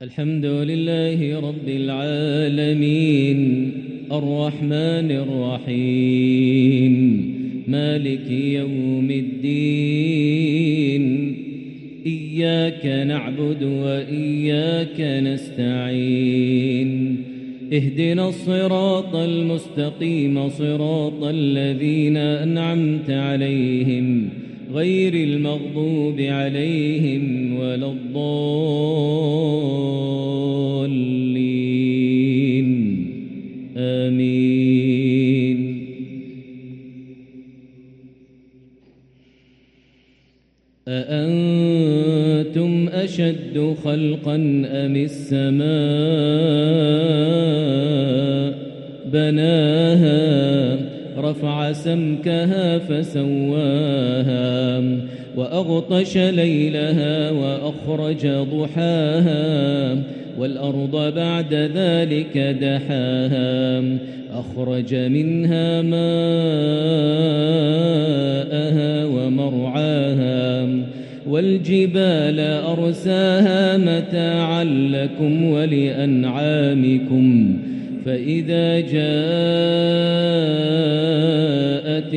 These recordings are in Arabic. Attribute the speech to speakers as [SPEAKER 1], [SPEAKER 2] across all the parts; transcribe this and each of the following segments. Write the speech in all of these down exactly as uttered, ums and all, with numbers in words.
[SPEAKER 1] الحمد لله رب العالمين الرحمن الرحيم مالك يوم الدين إياك نعبد وإياك نستعين اهدنا الصراط المستقيم صراط الذين أنعمت عليهم غير المغضوب عليهم ولا الضالين آمين. أأنتم أشد خلقا أم السماء بناها رفع سمكها فسواها وأغطش ليلها وأخرج ضحاها والأرض بعد ذلك دحاها أخرج منها ماءها ومرعاها والجبال أرساها متاعا لكم ولأنعامكم فإذا جاءت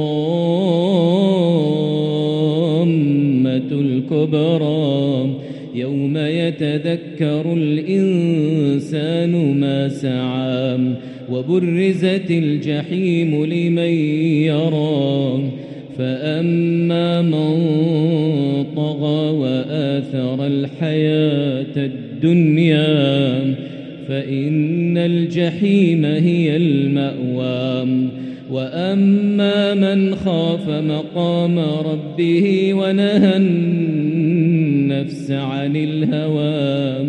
[SPEAKER 1] الطامة الكبرى يوم يتذكر الإنسان ما سعى وبرزت الجحيم لمن يرى فأما من طغى وآثر الحياة الدنيا فإن الجحيم هي المأوى وأما من خاف مقام ربه ونهى النفس عن الهوى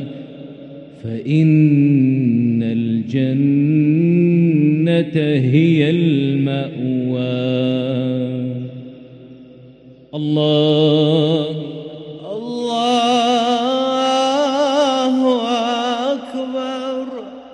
[SPEAKER 1] فإن الجنة هي المأوى. الله
[SPEAKER 2] الله أكبر.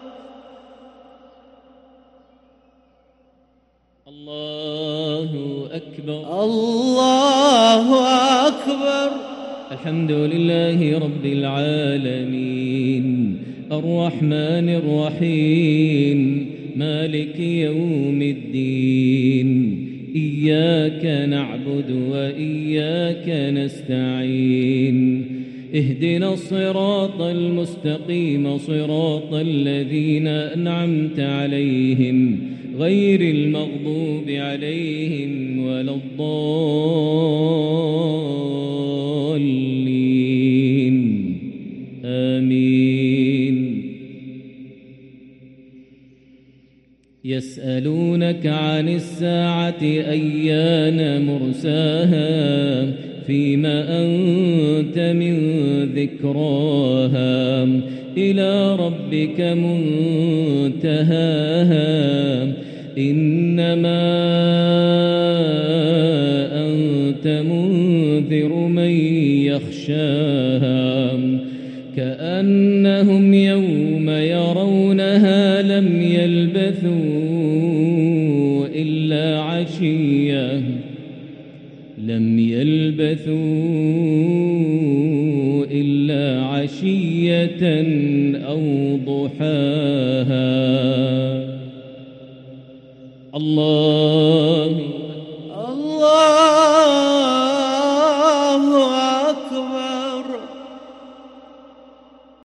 [SPEAKER 1] الله أكبر.
[SPEAKER 2] الله أكبر.
[SPEAKER 1] الحمد لله رب العالمين الرحمن الرحيم مالك يوم الدين إياك نعبد وإياك نستعين اهدنا الصراط المستقيم صراط الذين أنعمت عليهم غير المغضوب عليهم ولا الضالين آمين. يسألونك عن الساعة أيان مرساها فيما أنت من ذكراها إلى ربك منتهاها إنما أنت منذر من يخشاها كأنهم يوم يرونها لم يلبثوا إلا عشية لم يلبثوا إلا عشية أو ضحاها. الله